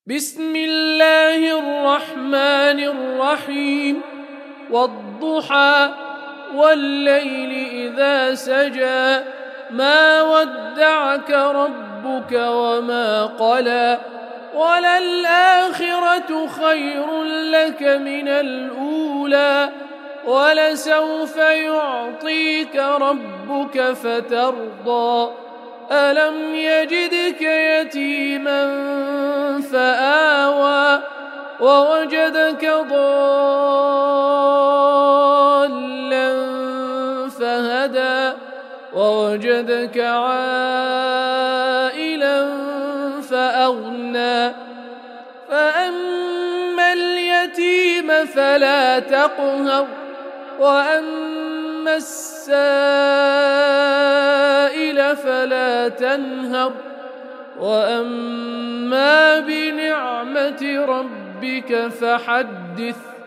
بسم الله الرحمن الرحيم والضحى والليل إذا سجى ما ودعك ربك وما قلى وللآخرة خير لك من الأولى ولسوف يعطيك ربك فترضى ألم يجدك يتيما فآوى ووجدك ضالا فهدى ووجدك عائلا فأغنى فأما اليتيم فلا تقهر وأما السائل فلا تنهر وأما بنعمة ربك فحدث